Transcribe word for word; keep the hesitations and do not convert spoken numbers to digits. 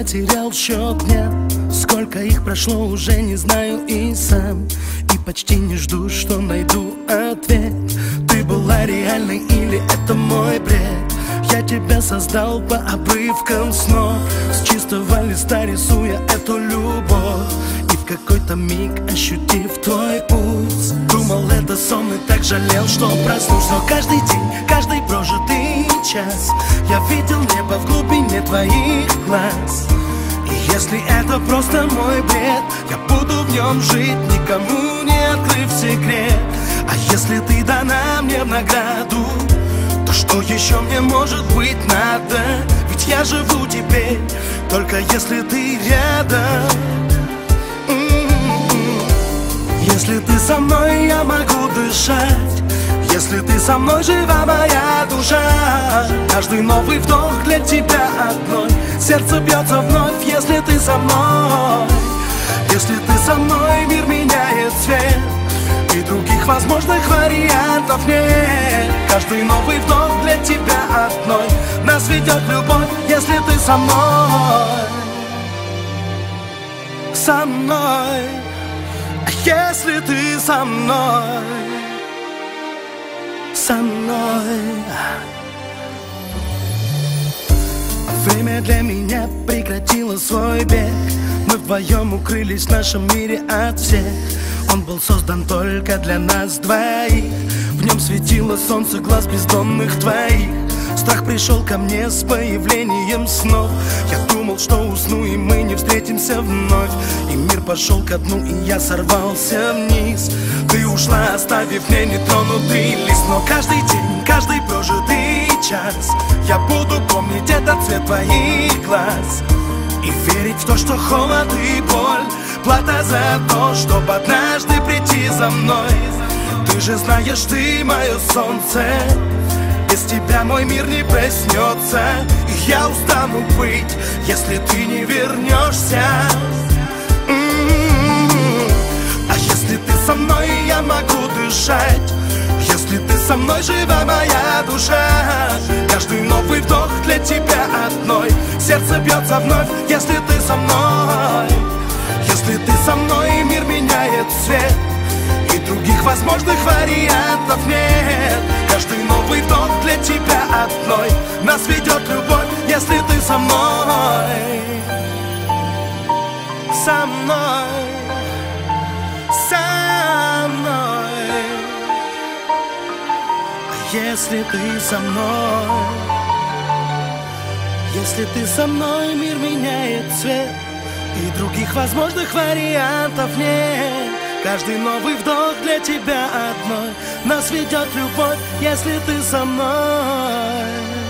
потерял счет дня. Сколько их прошло, уже не знаю и сам. И почти не жду, что найду ответ. Ты была реальной или это мой бред? Я тебя создал по обрывкам снов, с чистого листа рисуя эту любовь. И в какой-то миг, ощутив твой пульс, думал, это сон, и так жалел, что проснулся. Но каждый день, каждый прожитый час я видел небо в глубине твоих глаз. И если это просто мой бред, я буду в нем жить, никому не открыв секрет. А если ты дана мне в награду, то что еще мне может быть надо? Ведь я живу теперь, только если ты рядом. Если ты со мной, я могу дышать. Если ты со мной, жива моя душа. Каждый новый вдох для тебя одной. Сердце бьется вновь, если ты со мной. Если ты со мной, мир меняет цвет, и других возможных вариантов нет. Каждый новый вдох для тебя одной. Нас ведет любовь, если ты со мной. Со мной. А если ты со мной? Со мной. Время для меня прекратило свой бег. Мы вдвоем укрылись в нашем мире от всех. Он был создан только для нас двоих. В нем светило солнце глаз бездонных твоих. Страх пришел ко мне с появлением снов. Я думал, что усну, и мы не встретимся вновь. И мир пошел ко дну, и я сорвался вниз. Ты ушла, оставив мне нетронутый лист. Но каждый день, каждый прожитый час я буду помнить этот цвет твоих глаз. И верить в то, что холод и боль — плата за то, чтобы однажды прийти за мной. Ты же знаешь, ты мое солнце. Без тебя мой мир не проснется. И я устану быть, если ты не вернешься. М-м-м. А если ты со мной, я могу дышать. Если ты со мной, жива моя душа. Каждый новый вдох для тебя одной. Сердце бьется вновь, если ты со мной. Если ты со мной, мир меняет цвет, и других возможных вариантов нет. Каждый новый вдох для тебя одной. Нас ведет любовь, если ты со мной. Со мной. Со мной. А если ты со мной? Если ты со мной, мир меняет цвет, и других возможных вариантов нет. Каждый новый вдох для тебя одной. Нас ведет любовь, если ты со мной.